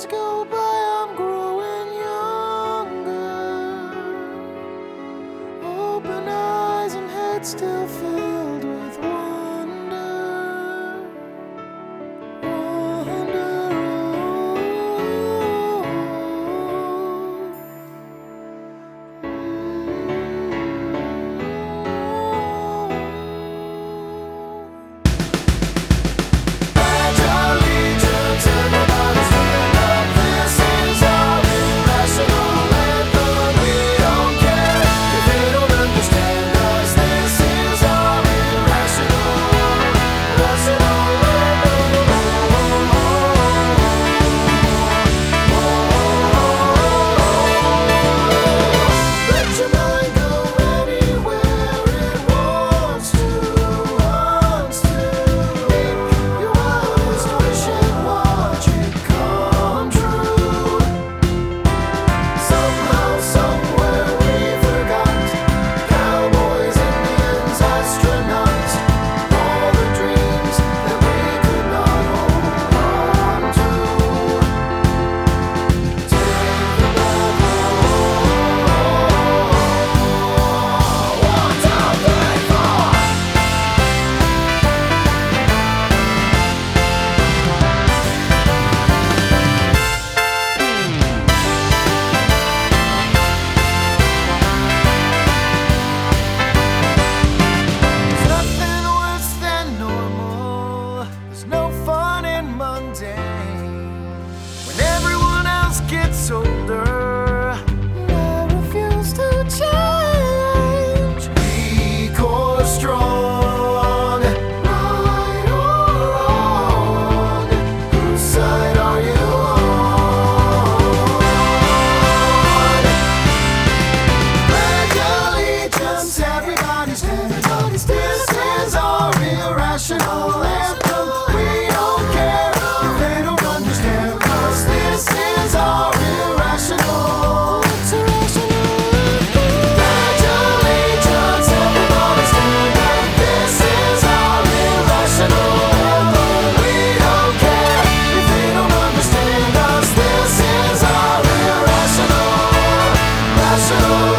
days go by, I'm growing younger. Open eyes and head still filled with wonder. Wonder, gets older, I refuse to change. Weak or strong, right or wrong, whose side are you on? Pledge allegiance, everybody's this is our irrational anthem. We don't care if they don't understand, 'cause this is our irrational. It's irrational. Pledge allegiance, everybody stand up. This is our irrational anthem. We don't care if they don't understand us. This is our irrational, rational.